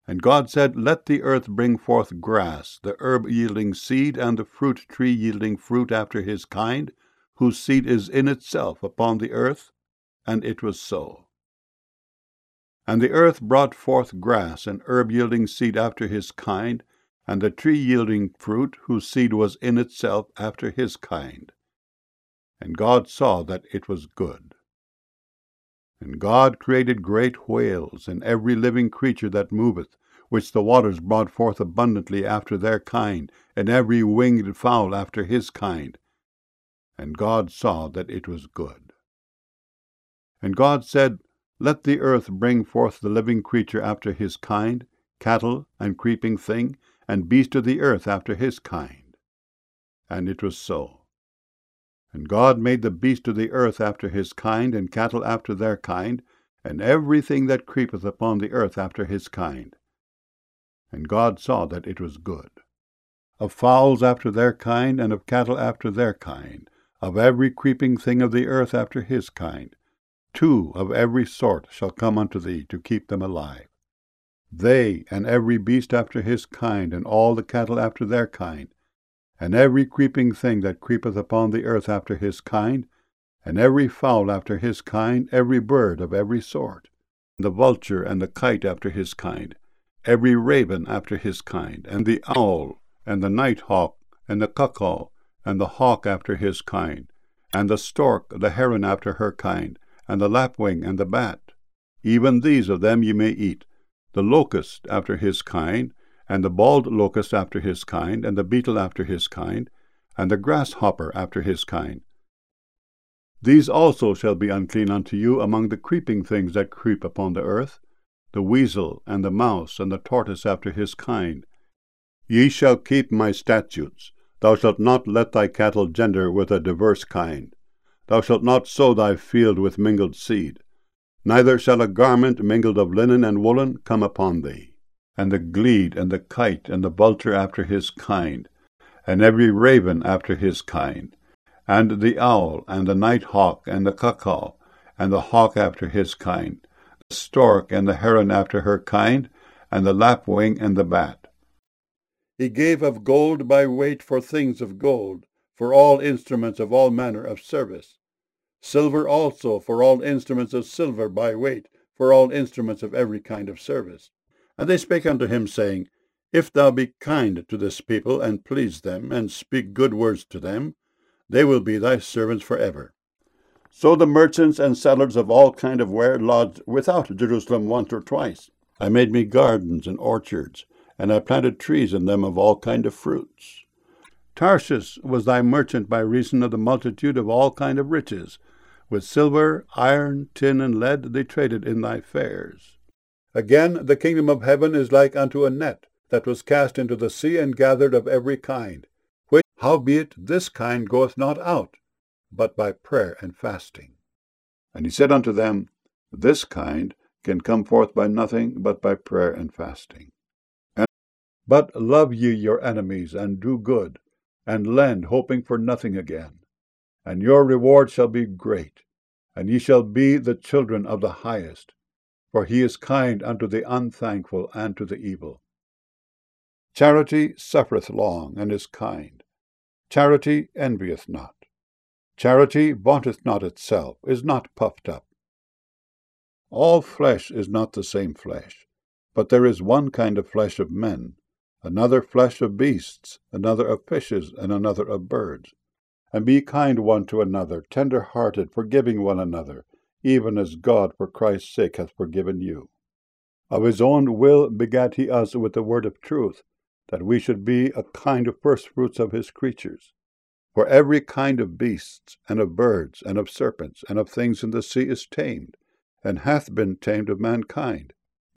And God said, Let the earth bring forth grass, the herb yielding seed, and the fruit tree yielding fruit after his kind, whose seed is in itself upon the earth. And it was so. And the earth brought forth grass, and herb yielding seed after his kind, and the tree yielding fruit, whose seed was in itself after his kind. And God saw that it was good. And God created great whales, and every living creature that moveth, which the waters brought forth abundantly after their kind, and every winged fowl after his kind. And God saw that it was good. And God said, Let the earth bring forth the living creature after his kind, cattle, and creeping thing, and beast of the earth after his kind. And it was so. And God made the beast of the earth after his kind, and cattle after their kind, and everything that creepeth upon the earth after his kind. And God saw that it was good. Of fowls after their kind, and of cattle after their kind, of every creeping thing of the earth after his kind, 2 of every sort shall come unto thee to keep them alive. They, and every beast after his kind, and all the cattle after their kind, and every creeping thing that creepeth upon the earth after his kind, and every fowl after his kind, every bird of every sort, the vulture and the kite after his kind, every raven after his kind, and the owl, and the night hawk, and the cuckoo, and the hawk after his kind, and the stork, the heron after her kind, and the lapwing, and the bat. Even these of them ye may eat, the locust after his kind, and the bald locust after his kind, and the beetle after his kind, and the grasshopper after his kind. These also shall be unclean unto you among the creeping things that creep upon the earth, the weasel, and the mouse, and the tortoise after his kind. Ye shall keep my statutes. Thou shalt not let thy cattle gender with a diverse kind. Thou shalt not sow thy field with mingled seed. Neither shall a garment mingled of linen and woolen come upon thee. And the glede, and the kite, and the vulture after his kind, and every raven after his kind, and the owl, and the night hawk, and the cuckoo, and the hawk after his kind, the stork, and the heron after her kind, and the lapwing, and the bat. He gave of gold by weight for things of gold, for all instruments of all manner of service. Silver also for all instruments of silver by weight, for all instruments of every kind of service. And they spake unto him, saying, If thou be kind to this people, and please them, and speak good words to them, they will be thy servants forever. So the merchants and sellers of all kind of ware lodged without Jerusalem once or twice. I made me gardens and orchards, and I planted trees in them of all kind of fruits. Tarshish was thy merchant by reason of the multitude of all kind of riches. With silver, iron, tin, and lead they traded in thy fairs. Again, the kingdom of heaven is like unto a net that was cast into the sea and gathered of every kind, which, howbeit, this kind goeth not out, but by prayer and fasting. And he said unto them, This kind can come forth by nothing but by prayer and fasting. But love ye your enemies, and do good, and lend, hoping for nothing again. And your reward shall be great, and ye shall be the children of the highest, for he is kind unto the unthankful and to the evil. Charity suffereth long, and is kind. Charity envieth not. Charity vaunteth not itself, is not puffed up. All flesh is not the same flesh, but there is one kind of flesh of men, another flesh of beasts, another of fishes, and another of birds. And be kind one to another, tender-hearted, forgiving one another, even as God for Christ's sake hath forgiven you. Of his own will begat he us with the word of truth, that we should be a kind of firstfruits of his creatures. For every kind of beasts, and of birds, and of serpents, and of things in the sea is tamed, and hath been tamed of mankind.